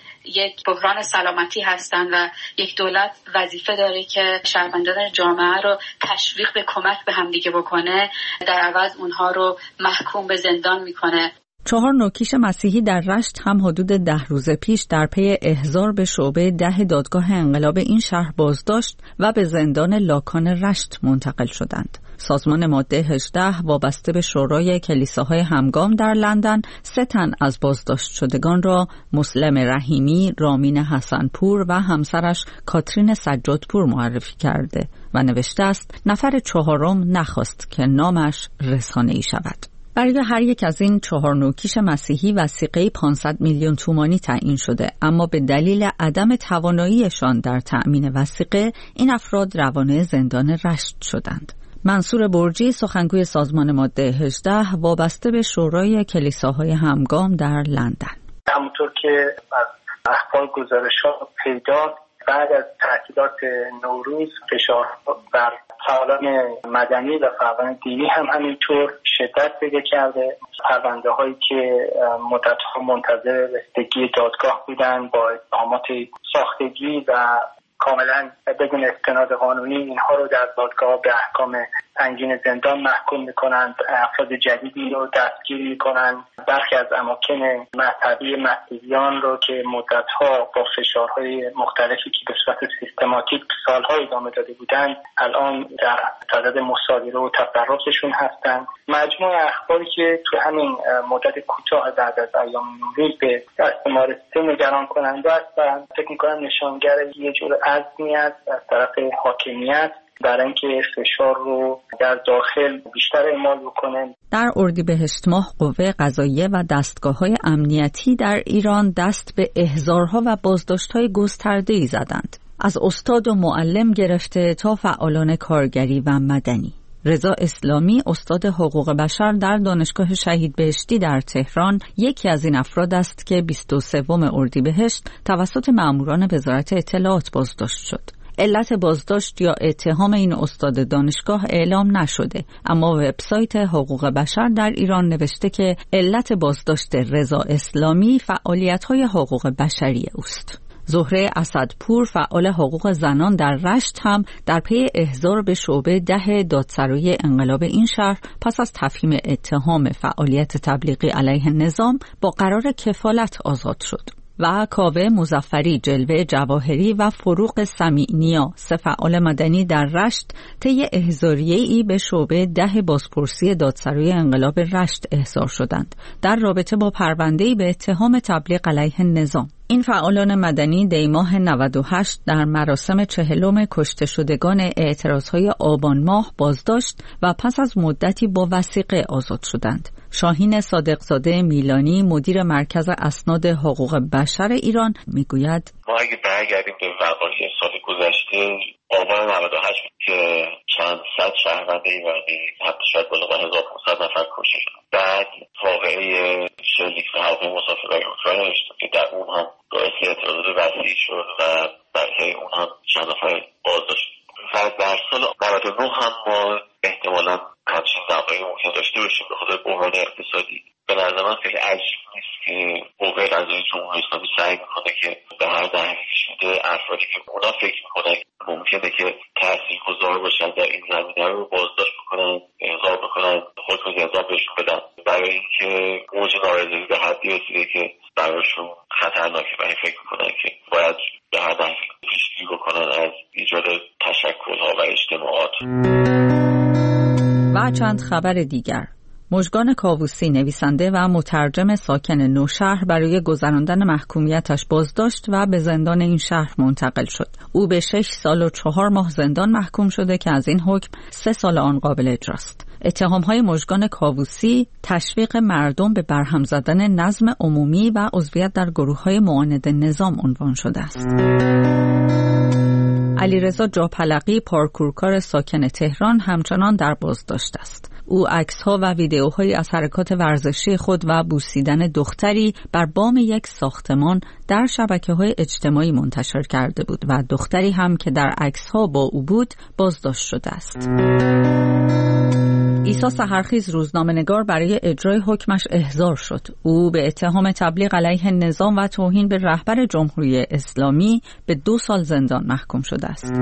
یک بحران سلامتی هستند و یک دولت وظیفه داره که شهروندان جامعه رو تشویق به کمک به همدیگه بکنه، در عوض اونها رو محکوم به زندان میکنه. چهار نوکیش مسیحی در رشت هم حدود ده روز پیش در پی احضار به شعبه ده دادگاه انقلاب این شهر بازداشت و به زندان لاکان رشت منتقل شدند. سازمان ماده هجده وابسته به شورای کلیساهای همگام در لندن سه تن از بازداشت شدگان را مسلم رحیمی، رامین حسنپور و همسرش کاترین سجادپور معرفی کرده و نوشته است نفر چهارم نخواست که نامش رسانه‌ای شود. برای هر یک از این چهار نوکیش مسیحی وثیقه پانصد میلیون تومانی تعیین شده، اما به دلیل عدم تواناییشان در تأمین وثیقه این افراد روانه زندان رشت شدند. منصور برجی سخنگوی سازمان ماده هجده وابسته به شورای کلیساهای همگام در لندن. همونطور که از اخبار گزارش‌ها پیدا، بعد از تعطیلات نوروز فشار بر فعالان مدنی و فعالان دینی هم همینطور شدت پیدا کرده. پرونده هایی که مدت‌ها منتظر رسیدگی دادگاه بودن با اتهامات ساختگی و کاملا بدون استناد قانونی، اینها رو در دادگاه به احکام سنگین زندان محکوم میکنند. افراد جدیدی رو دستگیر میکنند. برخی از اماکن مذهبی مسیحیان رو که مدتها با فشارهای مختلفی که به صورت سیستماتیک سالها ادامه داده بودند، الان در صدد مصادره و تصرفشون هستند. مجموع اخباری که تو همین مدت کوتاه بعد از ایام نوروز به دست ما رسیده نگران کننده است و فکر میکنم نشانگر یه جور عزمیت از طرف حاکمیت برای اینکه فشار رو در داخل بیشتر اعمال بکنه. در اردیبهشت ماه قوه قضاییه و دستگاه‌های امنیتی در ایران دست به احضارها و بازداشت‌های گسترده‌ای زدند. از استاد و معلم گرفته تا فعالان کارگری و مدنی. رضا اسلامی، استاد حقوق بشر در دانشگاه شهید بهشتی در تهران، یکی از این افراد است که بیست و سوم اردیبهشت توسط ماموران وزارت اطلاعات بازداشت شد. علت بازداشت یا اتهام این استاد دانشگاه اعلام نشده، اما وبسایت حقوق بشر در ایران نوشته که علت بازداشت رضا اسلامی فعالیت‌های حقوق بشری اوست. زهره اسدپور، فعال حقوق زنان در رشت، هم در پی احضار به شعبه ده دادسرایی انقلاب این شهر پس از تفهیم اتهام فعالیت تبلیغی علیه نظام با قرار کفالت آزاد شد. و کاوه مظفری، جلوه جواهری و فروغ سمیعنیا، سه فعال مدنی در رشت طی احضاریه‌ای به شعبه ده بازپرسی دادسرای انقلاب رشت احضار شدند در رابطه با پرونده‌ای به اتهام تبلیغ علیه نظام. این فعالان مدنی دی ماه نود و هشت در مراسم چهلم کشته شدگان اعتراضهای آبان ماه بازداشت و پس از مدتی با وثیقه آزاد شدند. شاهین صادقزاده میلانی، مدیر مرکز اسناد حقوق بشر ایران، میگوید ما اگه برگردیم به وقایع سال گذشته، آبان نود و هشت که چند صد شهروند ایرانی، حتی شاید بالای هزار و پانصد نفر کشته شدن. بعد واقعه شلیک به هواپیمای مسافربری اوکراین که در اون هم باعث اعتراضات وسیع شد و برای اون هم چند نفر بازداشت. و در سال نود و نه هم ما احتمالاً همچین وقایعی ممکن داشته باشیم به خاطر بحران اقتصادی. به نظر من خیلی عجیب نیست که قوه قضاییه جمهوری اسلامی سعی میکنه که به هر دهنی کشیده افرادی که اونا فکر میکنن ممکنه که تاثیرگذار باشن در این زمینه رو بازداشت بکنن، احضار بکنن، حکم زندان بهشون بدن، برای اینکه موج نارضایتی به حدی رسیده که براشون خطرناکه و این فکر میکنن که باید به هر دهنی پیشگیری بکنن از ایجاد تشکل‌ها و اجتماعات. و چند خبر دیگر. مژگان کاووسی، نویسنده و مترجم ساکن نوشهر، برای گذراندن محکومیتش بازداشت و به زندان این شهر منتقل شد. او به شش سال و چهار ماه زندان محکوم شده که از این حکم سه سال آن قابل اجراست. اتهام‌های مژگان کاووسی تشویق مردم به برهم زدن نظم عمومی و عضویت در گروه‌های معاند نظام عنوان شده است. علیرضا جاپلقی، پارکورکار ساکن تهران، همچنان در بازداشت است. او عکس‌ها و ویدئوهایی از حرکات ورزشی خود و بوسیدن دختری بر بام یک ساختمان در شبکه‌های اجتماعی منتشر کرده بود و دختری هم که در عکس‌ها با او بود بازداشت شده است. عیسی سحرخیز، روزنامه‌نگار، برای اجرای حکمش احضار شد. او به اتهام تبلیغ علیه نظام و توهین به رهبر جمهوری اسلامی به دو سال زندان محکوم شده است.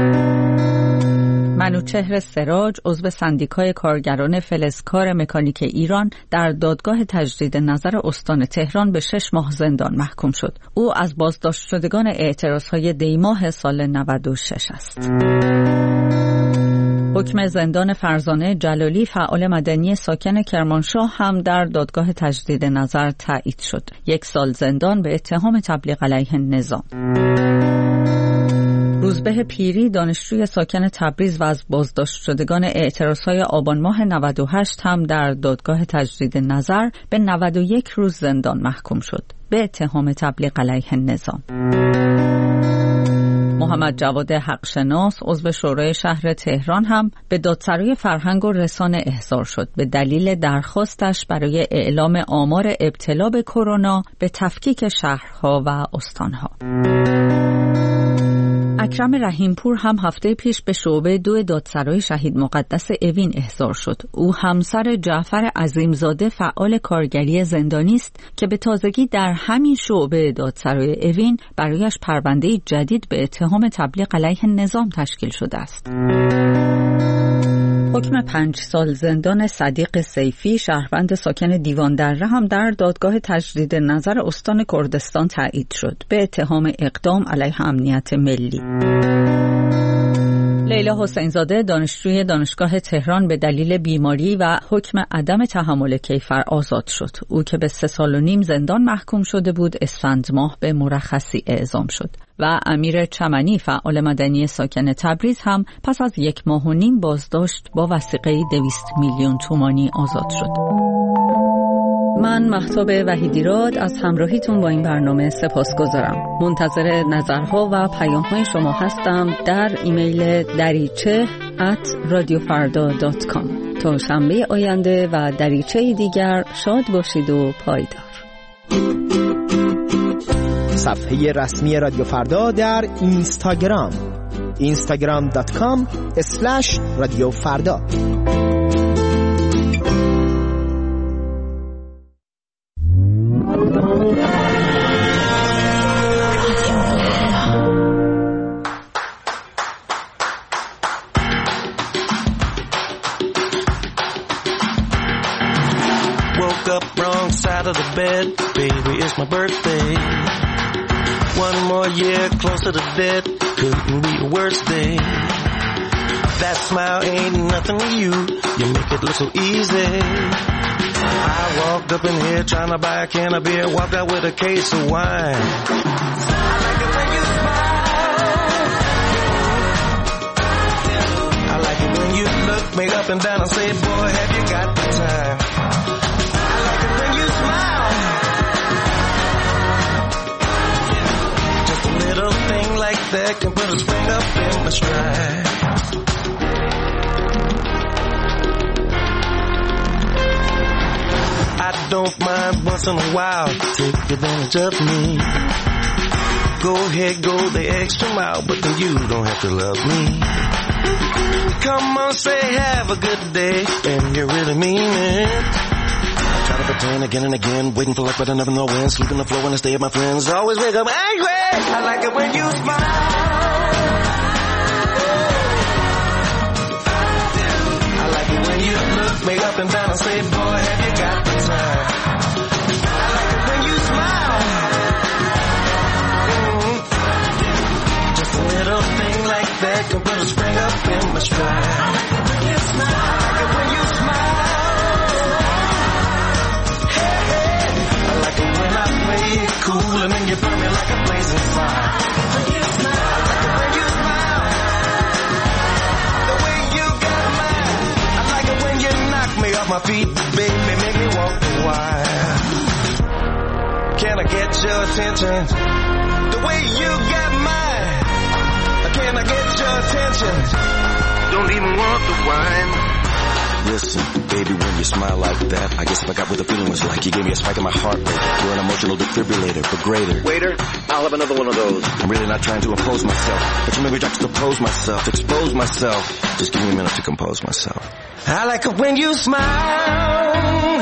منوچهر سراج، عضو سندیکای کارگران فلزکار مکانیک ایران، در دادگاه تجدید نظر استان تهران به شش ماه زندان محکوم شد. او از بازداشت شدگان اعتراضهای دی ماه سال نود و شش است. حکم زندان فرزانه جلالی، فعال مدنی ساکن کرمانشاه، هم در دادگاه تجدید نظر تایید شد. یک سال زندان به اتهام تبلیغ علیه نظام. روزبه پیری، دانشجوی ساکن تبریز و از بازداشت شدگان اعتراضهای آبان ماه نود و هشت، هم در دادگاه تجدید نظر به نود و یک روز زندان محکوم شد به اتهام تبلیغ علیه نظام. محمد جواد حقشناس عضو شورای شهر تهران هم به دادسرای فرهنگ و رسانه احضار شد به دلیل درخواستش برای اعلام آمار ابتلا به کرونا به تفکیک شهرها و استانها. اکرم رحیمپور هم هفته پیش به شعبه دو دادسرای شهید مقدس اوین احضار شد. او همسر جعفر عظیمزاده فعال کارگری زندانی است که به تازگی در همین شعبه دادسرای اوین برایش پرونده جدید به اتهام تبلیغ علیه نظام تشکیل شده است. حکم پنج سال زندان صدیق سیفی شهروند ساکن دیوان دره هم در دادگاه تجدید نظر استان کردستان تایید شد به اتهام اقدام علیه امنیت ملی. لیلا حسینزاده دانشجوی دانشگاه تهران به دلیل بیماری و حکم عدم تحمل کیفر آزاد شد. او که به سه سال و نیم زندان محکوم شده بود اسفند ماه به مرخصی اعزام شد. و امیر چمنی فعال مدنی ساکن تبریز هم پس از یک ماه و نیم بازداشت با وثیقه دویست میلیون تومانی آزاد شد. من مهتاب وحیدیراد از همراهیتون با این برنامه سپاسگزارم. منتظر نظرها و پیام‌های شما هستم در ایمیل دریچه ات رادیو فردا دات کام. تا شنبه آینده و دریچه دیگر شاد باشید و پایدار. صفحه رسمی رادیو فردا در اینستاگرام اینستاگرام دات کام اسلش رادیو فردا. Woke up wrong side of the bed, baby, it's my birthday. One more year closer to death, couldn't be a worse day. That smile ain't nothing to you, you make it look so easy. I walked up in here trying to buy a can of beer, walked out with a case of wine. I like it when you smile. I like it when you look me up and down and say, boy, have you got the time? I like it when you smile. Just a little thing like that can put a spring up in my stride. I don't mind once in a while, take advantage of me. Go ahead, go the extra mile, but then you don't have to love me. Come on, say have a good day, and you really mean it. I try to pretend again and again, waiting for luck but I never know when. Sleep on the floor when I stay at my friends, always wake up angry. I like it when you smile. I like it when you look me up and down and say, boy, have you got the time? I like it when you smile. Mm-hmm. Just a little thing like that can put a spring up in my stride. I like it when you smile. I like it when you smile. Hey, hey. I like it when I play it cool and then you burn me like a blazing fire. I like it when you smile. The way you got mine. I like it when you knock me off my feet, baby, make me walk the wire. Can I get your attention? The way you got mine. Can I get your attention? Don't even want the wine. Listen, baby, when you smile like that, I guess if I got what the feeling was like, you gave me a spike in my heart rate. You're an emotional defibrillator, but greater. Waiter, I'll have another one of those. I'm really not trying to impose myself, but you made me juxtapose myself, expose myself. Just give me a minute to compose myself. I like it when you smile.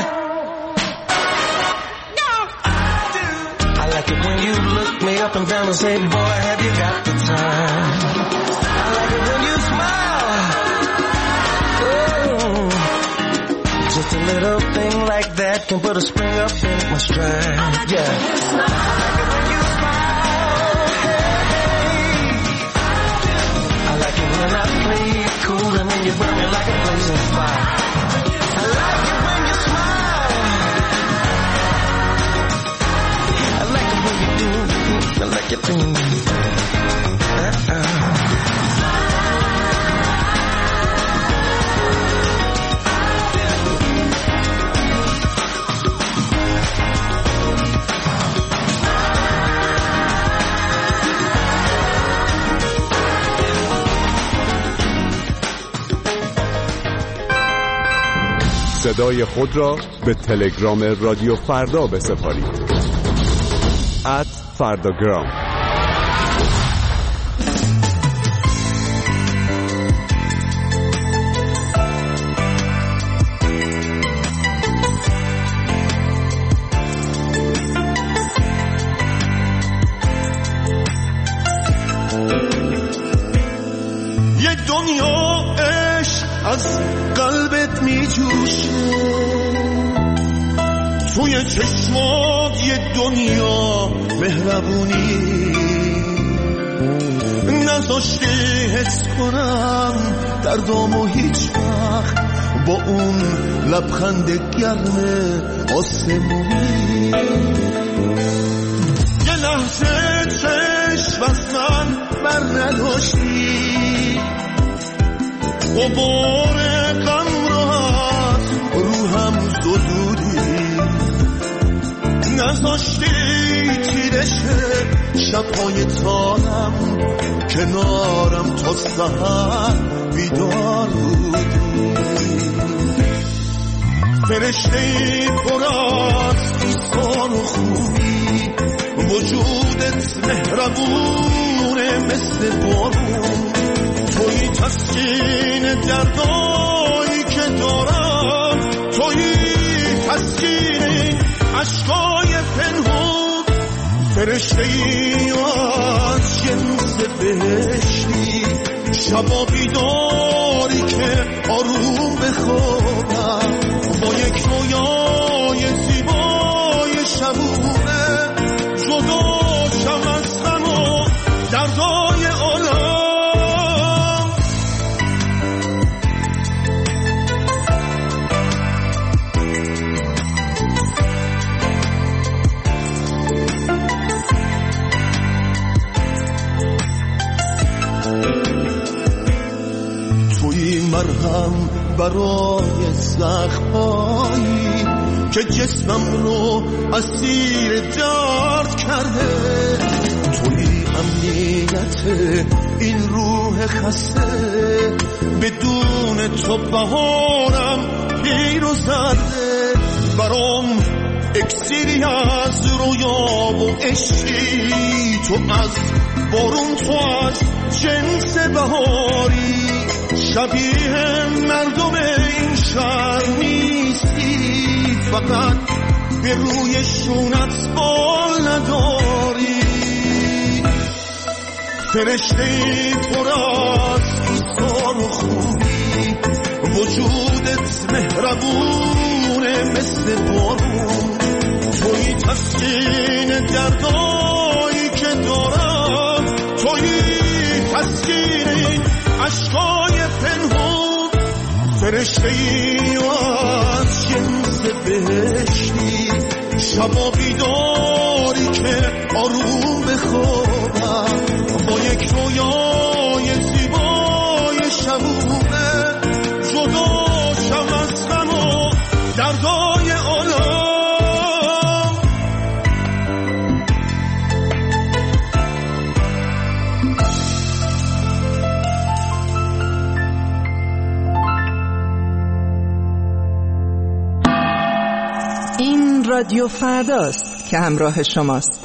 No, I do. I like it when you look me up and down and say, boy, have you got the time? I like it when you smile. Oh, just a little thing like that can put a spring up in my stride. Yeah. I like it when you smile. Hey. I like it when I play it cool and then you burn me like a blazing fire. I like it when you smile. I like it when you do. I like it when you do. Uh-uh. صدای خود را به تلگرام رادیو فردا بسپارید. ات فرداگرام. یک دنیا عشق از قلبت می جوشه، توی چشمات یه دنیا مهربونی، نذاشته حس کنم دردامو هیچ وقت با اون لبخند گرم آسمونی. یه لحظه چشم از من بر نداشتی، غبار غم رو از روحم زدودی، نذاشتی تیرش شبهای تارم کنارم تا سحر بیدار بودی. فرشته‌ای پر از احسان و خوبی، وجودت مهربونه مثل بارون، توی تسکین دردایی که دارم، توی تسکین عشقای پنهون. فرشته‌ای از جنس بهشتی، شبا بیداری که آروم بخوابم با یک رویای زیبای شبونه، جدا شم از غم و دردای عالم. مرهم برای زخمایی که جسمم رو اسیر درد کرده، توی امنیت این روح خسته، بدون تو بهارم پیر و زرده. برام اکسیری از رویا و عشقی، تو از بارون، تو از جنس بهاری، شبیه مردم این شهر نیستی، فقط به روی شونت بال نداری. فرشته‌ای پر از احسان و خوبی، وجودت مهربونه مثل بارون، توی تسکین دردایی که دارم، توی تسکین عشقای پنهون. فرشته‌ای از جنس بهشتی، شبا بیداری که آروم بخوابم با یک رویای زیبای شبونه، جدا شم از غم و دردای عالم. رادیو فرداست که همراه شماست.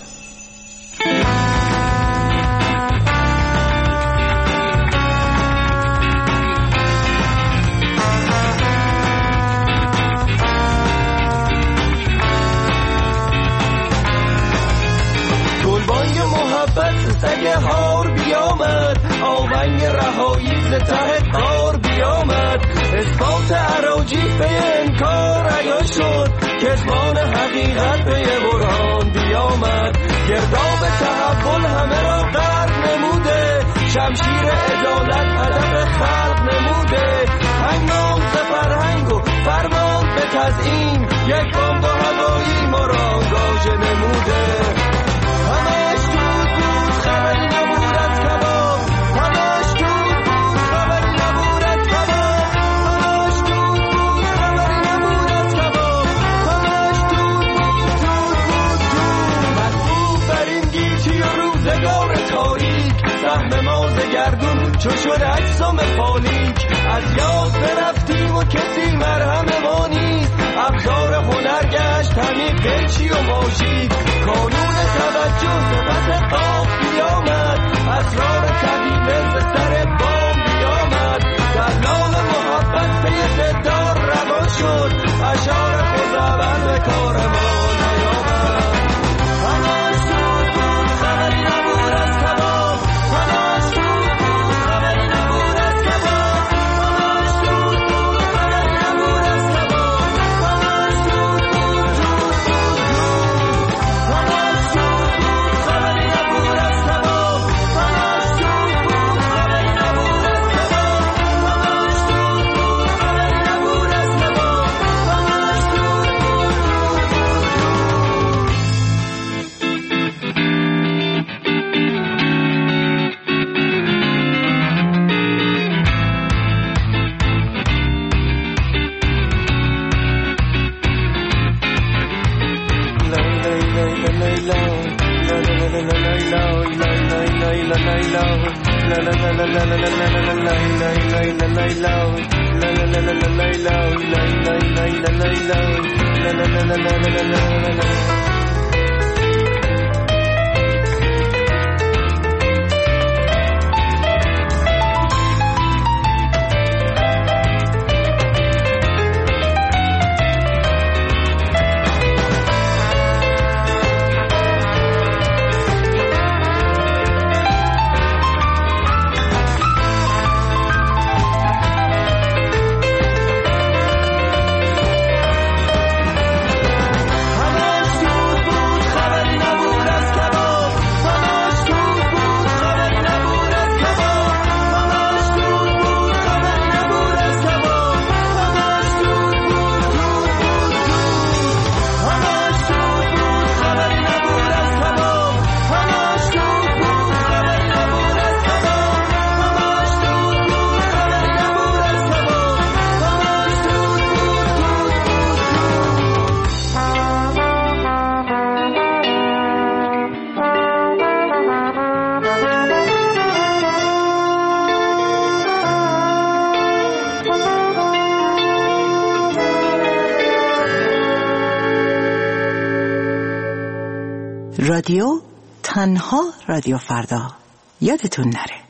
گلبانگ محبت سگ هار بیامد، آونگ رهایی ز ته قار بیامد، اثبات عراجیف به انکار عیان شد، کتمان حقیقت به یه برهان بیامد. گرداب تحول همه را غرق نموده، شمشیر عدالت هدف خلق نموده، هنگام ز فرهنگ و فرمان به تزیین، یک بمب هوایی ما را آنگاژه نموده. همش دود بود خبری نبود از کباب، همش دود بود خبری نبود از کباب، همش دود بود خبری نبود از کباب، همش دود بود دود بود دود. مطبوع بر این گیتی و روزگار تاریک، سهم ما ز گردون چو شد اجسام پالیک. از یاد برفتیم و کسی مرهم ما نیست، ابزار هنر گشت همین قیچی و ماژیک. کانون توجه صفت قاف بیامد، اسرار طبیعه ز سر بام بیامد. دلال محبت پی ستار روان شد، اشعار خداوند به کار ما نیامد. همش سود بود خبری نبود از کباب، همش سود بود خبری نبود از کباب، همش سود بود خبری نبود از کباب، همش سود بود سود بود سود، همش سود بود خبری نبود از کباب، همش سود بود خبری نبود از کباب، همش سود بود خبری نبود از کباب، همش سود بود سود رادیو تنها رادیو فردا، یادتون نره.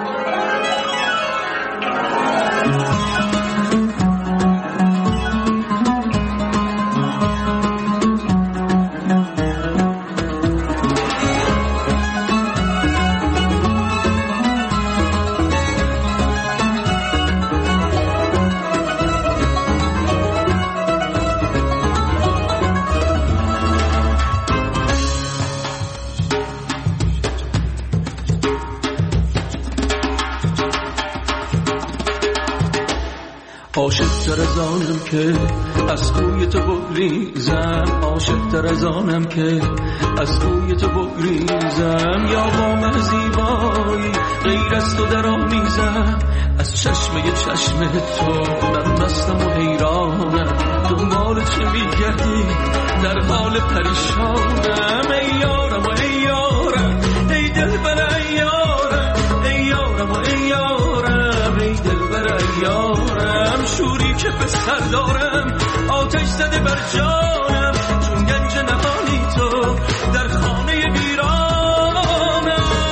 عاشق‌تر از آنم که از کوی تو بگریزم، عاشق‌تر از آنم که از کوی تو بگریزم، یا با زیبایی غیر از تو در آمیزم، از چشمه چشمه تو من مستم و حیرانم، دنبال چه میگردی در حال پریشانم، ای یارم و ای یارم ای دلبر ای یارم، ای یارم و ای یارم ای دلبر ای یارم، شوری که به سر دارم آتش زده بر جانم، چون گنج نهانی تو در خانه ویرانم.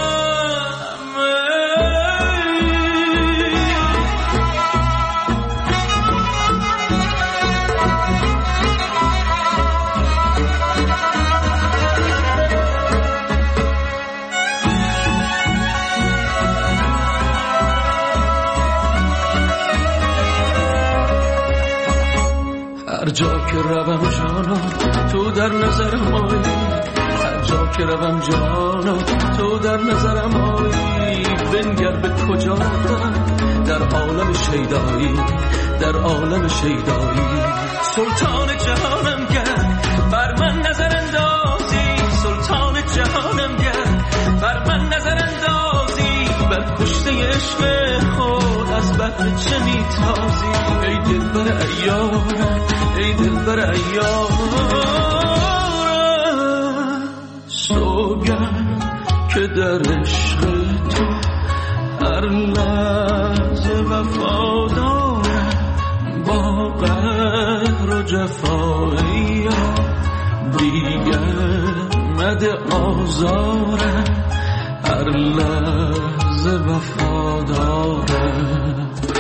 هر جا که روم جانا تو در نظرم آیی، هر جا که روم جانا تو در نظرم آیی، بنگر به کجا رفتم در عالم شیدایی، در عالم شیدایی، سلطان جهانم گر بر من نظر اندازی، سلطان جهانم گر بر من نظر اندازی، بر کشته عشق خود از بحر چه میتازی، ای دلبر ایارم ای دلبر ایارم، سوگند که در عشق تو هر لحظه وفادارم، با قهر و وفایی دیگر مده آزارم، هر لحظه وفادارم.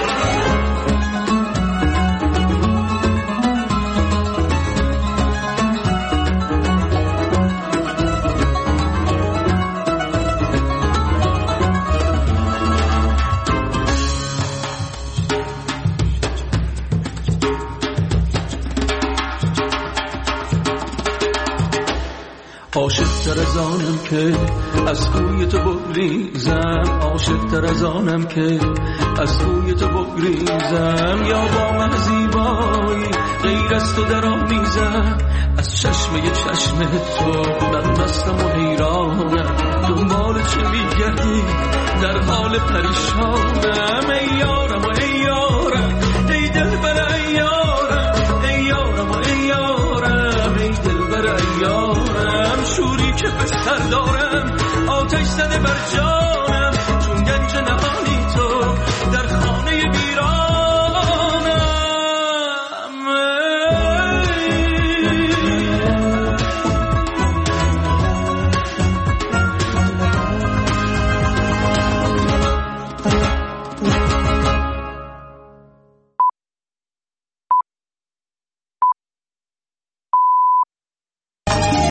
عاشق تر از آنم که از کوی تو بگریزم، عاشق تر از آنم که از کوی تو بگریزم، یا با من زیبایی غیر از تو در آمیزم، از چشمه چشم تو من مستم و حیرانم، دنبال چه میگردی در حال پریشانم، ای یارم و ای یارم ای دلبر ای یارم، ای یارم و ای یارم ای دلبر ای یارم، شوری که به سر دارم آتش زده بر جان